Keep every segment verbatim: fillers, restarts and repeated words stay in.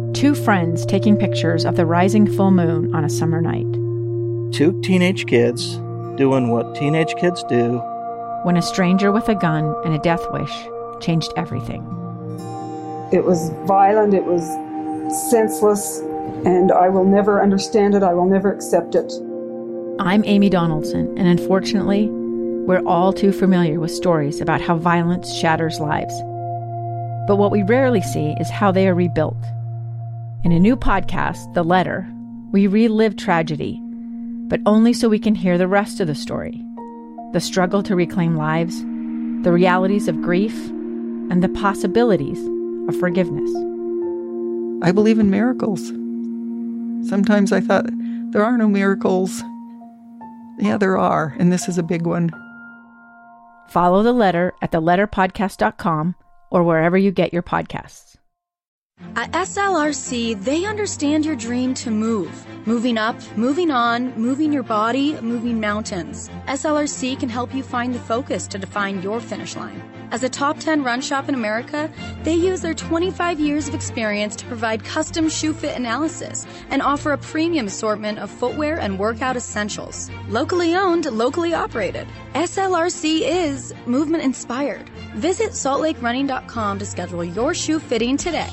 Two friends taking pictures of the rising full moon on a summer night. Two teenage kids doing what teenage kids do. When a stranger with a gun and a death wish changed everything. It was violent, it was senseless, and I will never understand it, I will never accept it. I'm Amy Donaldson, and unfortunately, we're all too familiar with stories about how violence shatters lives. But what we rarely see is how they are rebuilt. In a new podcast, The Letter, we relive tragedy, but only so we can hear the rest of the story. The struggle to reclaim lives, the realities of grief, and the possibilities of forgiveness. I believe in miracles. Sometimes I thought, there are no miracles. Yeah, there are, and this is a big one. Follow The Letter at the letter podcast dot com or wherever you get your podcasts. At S L R C, they understand your dream to move. Moving up, moving on, moving your body, moving mountains. S L R C can help you find the focus to define your finish line. As a top ten run shop in America, they use their twenty-five years of experience to provide custom shoe fit analysis and offer a premium assortment of footwear and workout essentials. Locally owned, locally operated. S L R C is movement inspired. Visit salt lake running dot com to schedule your shoe fitting today.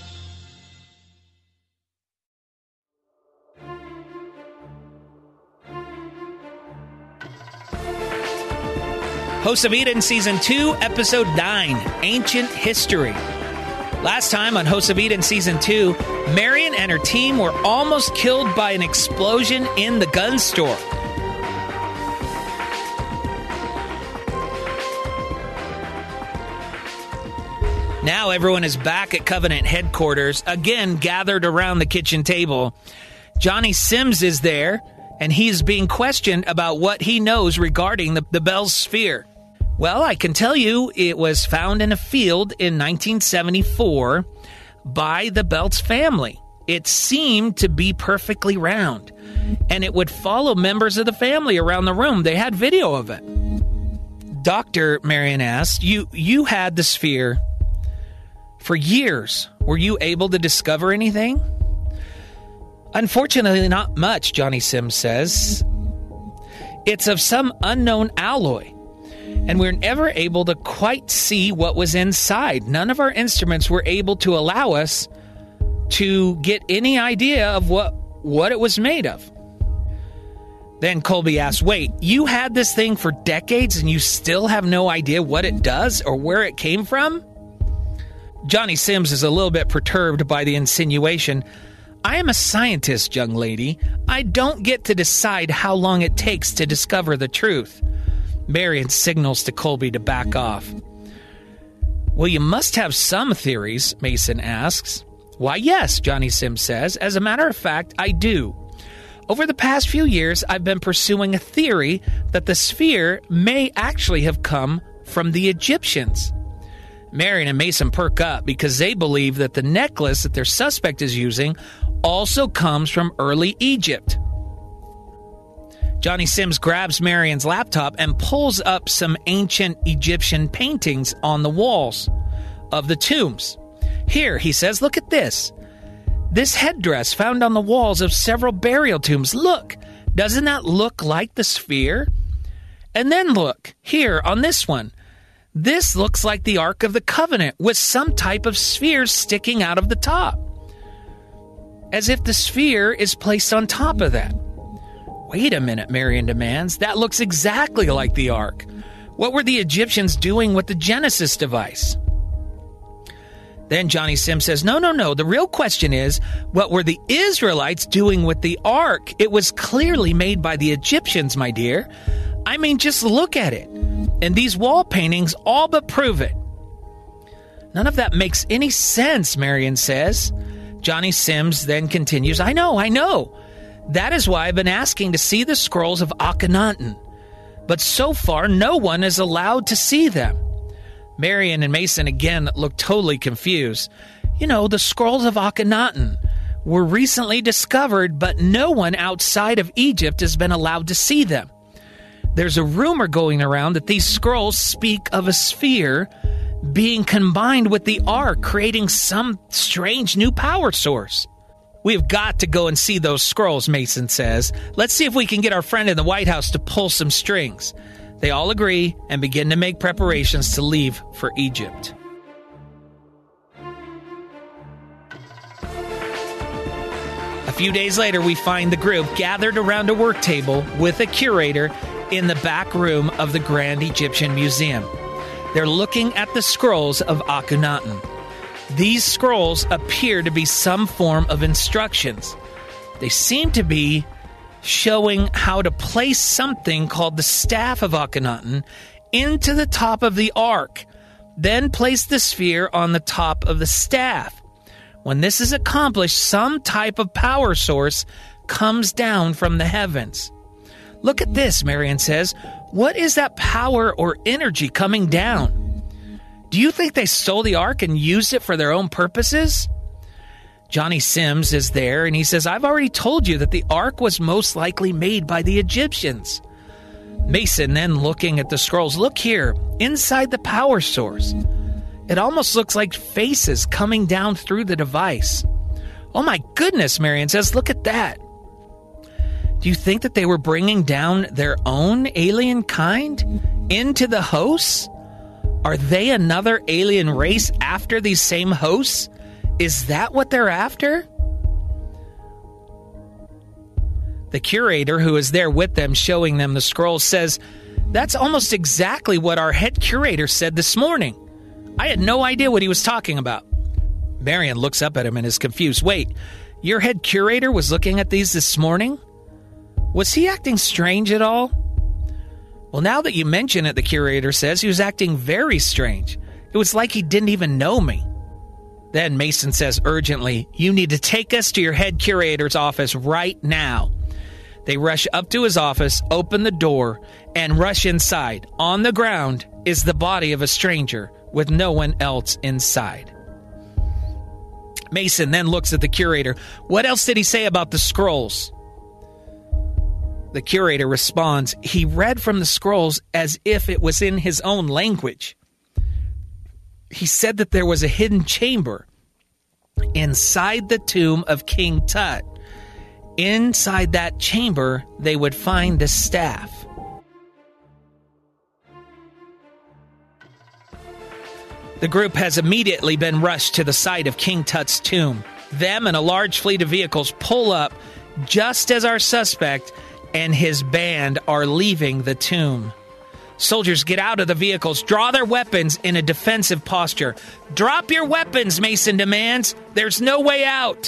Hosts of Eden Season two, Episode nine, Ancient History. Last time on Hosts of Eden Season two, Marion and her team were almost killed by an explosion in the gun store. Now everyone is back at Covenant headquarters, again gathered around the kitchen table. Johnny Sims is there, and he's being questioned about what he knows regarding the, the Bell's sphere. Well, I can tell you it was found in a field in nineteen seventy-four by the Belts family. It seemed to be perfectly round, and it would follow members of the family around the room. They had video of it. Doctor Marion asked, you, you had the sphere for years. Were you able to discover anything? Unfortunately, not much, Johnny Sims says. It's of some unknown alloy, and we're never able to quite see what was inside. None of our instruments were able to allow us to get any idea of what, what it was made of. Then Colby asked, wait, you had this thing for decades and you still have no idea what it does or where it came from? Johnny Sims is a little bit perturbed by the insinuation. I am a scientist, young lady. I don't get to decide how long it takes to discover the truth. Marion signals to Colby to back off. Well, you must have some theories, Mason asks. Why, yes, Johnny Sims says. As a matter of fact, I do. Over the past few years, I've been pursuing a theory that the sphere may actually have come from the Egyptians. Marion and Mason perk up because they believe that the necklace that their suspect is using also comes from early Egypt. Johnny Sims grabs Marion's laptop and pulls up some ancient Egyptian paintings on the walls of the tombs. Here, he says, look at this. This headdress found on the walls of several burial tombs. Look, doesn't that look like the sphere? And then look, here on this one. This looks like the Ark of the Covenant with some type of sphere sticking out of the top. As if the sphere is placed on top of that. Wait a minute, Marion demands. That looks exactly like the Ark. What were the Egyptians doing with the Genesis device? Then Johnny Sims says, no, no, no. The real question is, what were the Israelites doing with the Ark? It was clearly made by the Egyptians, my dear. I mean, just look at it. And these wall paintings all but prove it. None of that makes any sense, Marion says. Johnny Sims then continues, I know, I know. That is why I've been asking to see the scrolls of Akhenaten. But so far, no one is allowed to see them. Marion and Mason again look totally confused. You know, the scrolls of Akhenaten were recently discovered, but no one outside of Egypt has been allowed to see them. There's a rumor going around that these scrolls speak of a sphere being combined with the ark, creating some strange new power source. We've got to go and see those scrolls, Mason says. Let's see if we can get our friend in the White House to pull some strings. They all agree and begin to make preparations to leave for Egypt. A few days later, we find the group gathered around a work table with a curator in the back room of the Grand Egyptian Museum. They're looking at the scrolls of Akhenaten. These scrolls appear to be some form of instructions. They seem to be showing how to place something called the Staff of Akhenaten into the top of the ark, then place the sphere on the top of the staff. When this is accomplished, some type of power source comes down from the heavens. Look at this, Marion says. What is that power or energy coming down? Do you think they stole the ark and used it for their own purposes? Johnny Sims is there, and he says, I've already told you that the ark was most likely made by the Egyptians. Mason, then looking at the scrolls, look here, inside the power source. It almost looks like faces coming down through the device. Oh my goodness, Marion says, look at that. Do you think that they were bringing down their own alien kind into the hosts? Are they another alien race after these same hosts? Is that what they're after? The curator who is there with them showing them the scrolls says, that's almost exactly what our head curator said this morning. I had no idea what he was talking about. Marion looks up at him and is confused. Wait, your head curator was looking at these this morning? Was he acting strange at all? Well, now that you mention it, the curator says, he was acting very strange. It was like he didn't even know me. Then Mason says urgently, you need to take us to your head curator's office right now. They rush up to his office, open the door, and rush inside. On the ground is the body of a stranger with no one else inside. Mason then looks at the curator. What else did he say about the scrolls? The curator responds, he read from the scrolls as if it was in his own language. He said that there was a hidden chamber inside the tomb of King Tut. Inside that chamber, they would find the staff. The group has immediately been rushed to the site of King Tut's tomb. Them and a large fleet of vehicles pull up just as our suspect and his band are leaving the tomb. Soldiers get out of the vehicles, draw their weapons in a defensive posture. Drop your weapons, Mason demands. There's no way out.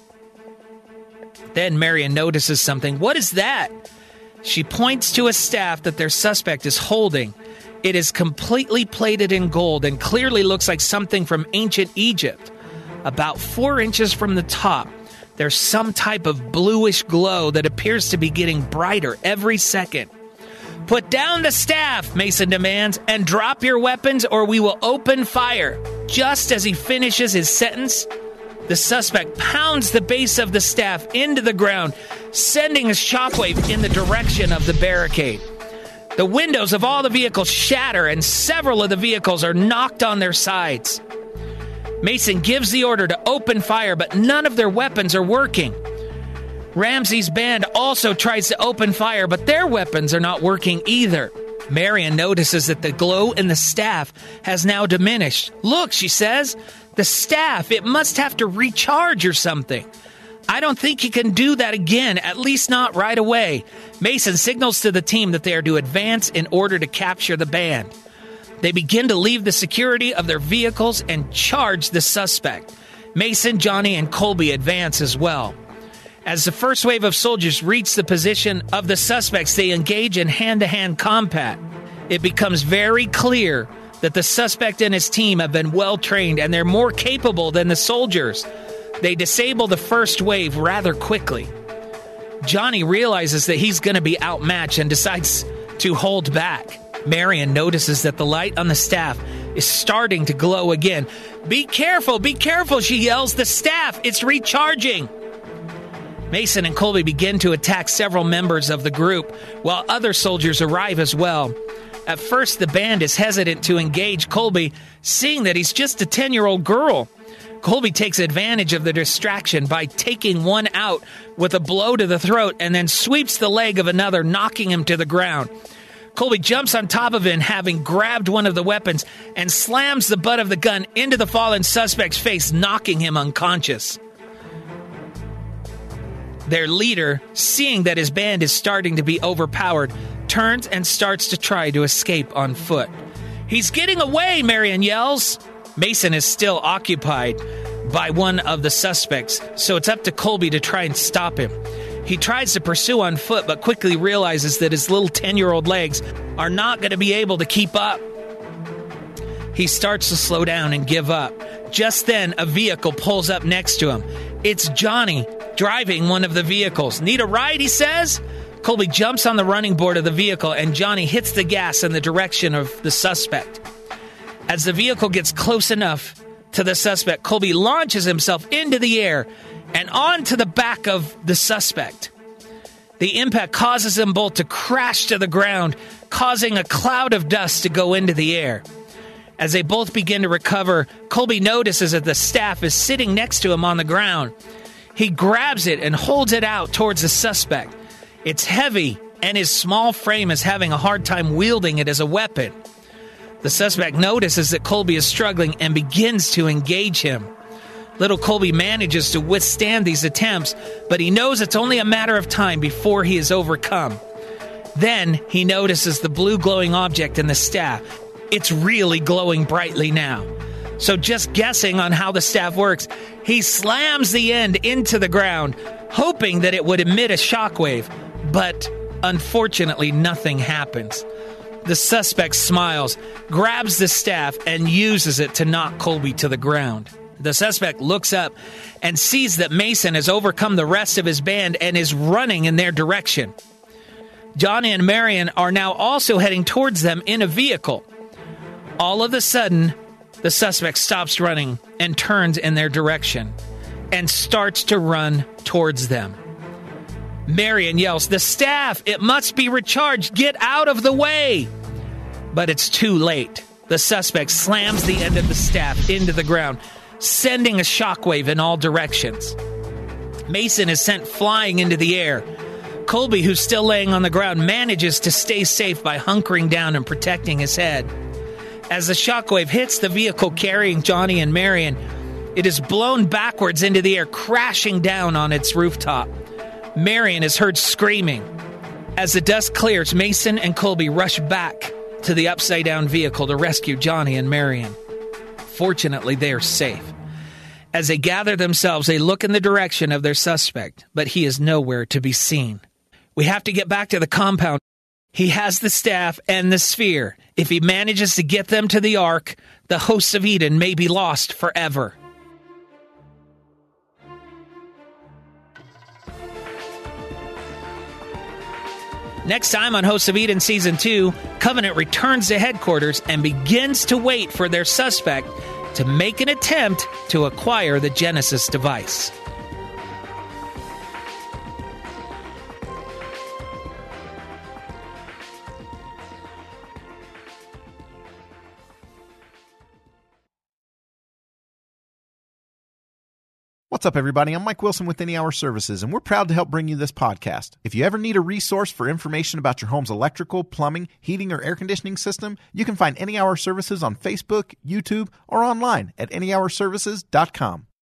Then Marion notices something. What is that? She points to a staff that their suspect is holding. It is completely plated in gold and clearly looks like something from ancient Egypt. About four inches from the top, there's some type of bluish glow that appears to be getting brighter every second. Put down the staff, Mason demands, and drop your weapons or we will open fire. Just as he finishes his sentence, the suspect pounds the base of the staff into the ground, sending a shockwave in the direction of the barricade. The windows of all the vehicles shatter and several of the vehicles are knocked on their sides. Mason gives the order to open fire, but none of their weapons are working. Ramsey's band also tries to open fire, but their weapons are not working either. Marion notices that the glow in the staff has now diminished. Look, she says, the staff, it must have to recharge or something. I don't think he can do that again, at least not right away. Mason signals to the team that they are to advance in order to capture the band. They begin to leave the security of their vehicles and charge the suspect. Mason, Johnny, and Colby advance as well. As the first wave of soldiers reach the position of the suspects, they engage in hand-to-hand combat. It becomes very clear that the suspect and his team have been well-trained and they're more capable than the soldiers. They disable the first wave rather quickly. Johnny realizes that he's going to be outmatched and decides to hold back. Marion notices that the light on the staff is starting to glow again. Be careful, be careful, she yells. The staff, it's recharging. Mason and Colby begin to attack several members of the group, while other soldiers arrive as well. At first, the band is hesitant to engage Colby, seeing that he's just a ten-year-old girl. Colby takes advantage of the distraction by taking one out with a blow to the throat and then sweeps the leg of another, knocking him to the ground. Colby jumps on top of him, having grabbed one of the weapons, and slams the butt of the gun into the fallen suspect's face, knocking him unconscious. Their leader, seeing that his band is starting to be overpowered, turns and starts to try to escape on foot. "He's getting away," Marion yells. Mason is still occupied by one of the suspects, so it's up to Colby to try and stop him. He tries to pursue on foot, but quickly realizes that his little ten-year-old legs are not going to be able to keep up. He starts to slow down and give up. Just then, a vehicle pulls up next to him. It's Johnny, driving one of the vehicles. "Need a ride?" he says. Colby jumps on the running board of the vehicle, and Johnny hits the gas in the direction of the suspect. As the vehicle gets close enough to the suspect, Colby launches himself into the air and onto the back of the suspect. The impact causes them both to crash to the ground, causing a cloud of dust to go into the air. As they both begin to recover, Colby notices that the staff is sitting next to him on the ground. He grabs it and holds it out towards the suspect. It's heavy, and his small frame is having a hard time wielding it as a weapon. The suspect notices that Colby is struggling and begins to engage him. Little Colby manages to withstand these attempts, but he knows it's only a matter of time before he is overcome. Then he notices the blue glowing object in the staff. It's really glowing brightly now. So just guessing on how the staff works, he slams the end into the ground, hoping that it would emit a shockwave, but unfortunately nothing happens. The suspect smiles, grabs the staff, and uses it to knock Colby to the ground. The suspect looks up and sees that Mason has overcome the rest of his band and is running in their direction. Johnny and Marion are now also heading towards them in a vehicle. All of a sudden, the suspect stops running and turns in their direction and starts to run towards them. Marion yells, "The staff! It must be recharged! Get out of the way!" But it's too late. The suspect slams the end of the staff into the ground, sending a shockwave in all directions. Mason is sent flying into the air. Colby, who's still laying on the ground, manages to stay safe by hunkering down and protecting his head. As the shockwave hits the vehicle carrying Johnny and Marion, it is blown backwards into the air, crashing down on its rooftop. Marion is heard screaming. As the dust clears, Mason and Colby rush back to the upside-down vehicle to rescue Johnny and Marion. Fortunately, they are safe. As they gather themselves, they look in the direction of their suspect, but he is nowhere to be seen. "We have to get back to the compound. He has the staff and the sphere. If he manages to get them to the Ark, the hosts of Eden may be lost forever." Next time on Hosts of Eden Season two, Covenant returns to headquarters and begins to wait for their suspect to make an attempt to acquire the Genesis device. What's up, everybody? I'm Mike Wilson with Any Hour Services, and we're proud to help bring you this podcast. If you ever need a resource for information about your home's electrical, plumbing, heating, or air conditioning system, you can find Any Hour Services on Facebook, YouTube, or online at any hour services dot com.